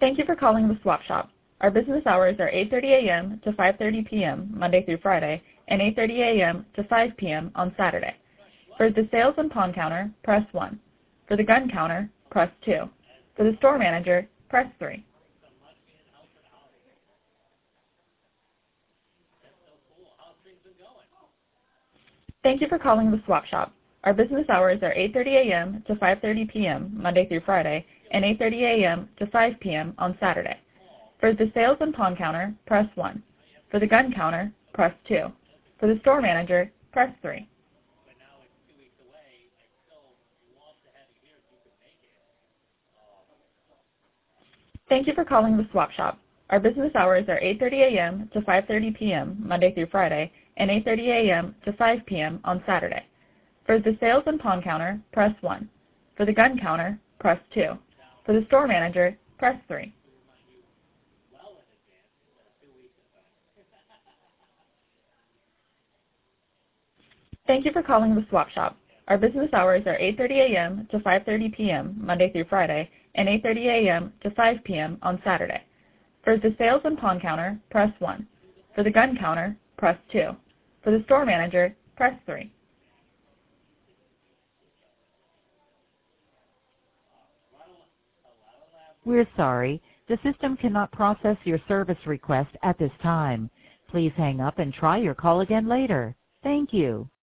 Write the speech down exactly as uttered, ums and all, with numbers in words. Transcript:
Thank you for calling the Swap Shop. Our business hours are eight thirty a m to five thirty p m Monday through Friday, and eight thirty a m to five p m on Saturday. For the sales and pawn counter, press one. For the gun counter, press two. For the store manager, press three. Thank you for calling the Swap Shop. Our business hours are eight thirty a m to five thirty p m Monday through Friday, and eight thirty a m to five p m on Saturday. For the sales and pawn counter, press one. For the gun counter, press two. For the store manager, press three. Thank you for calling the Swap Shop. Our business hours are eight thirty a m to five thirty p m Monday through Friday, and eight thirty a m to five p m on Saturday. For the sales and pawn counter, press one. For the gun counter, press two. For the store manager, press three. Thank you for calling the Swap Shop. Our business hours are eight thirty a m to five thirty p m Monday through Friday, and eight thirty a m to five p m on Saturday. For the sales and pawn counter, press one. For the gun counter, press two. For the store manager, press three. We're sorry. The system cannot process your service request at this time. Please hang up and try your call again later. Thank you.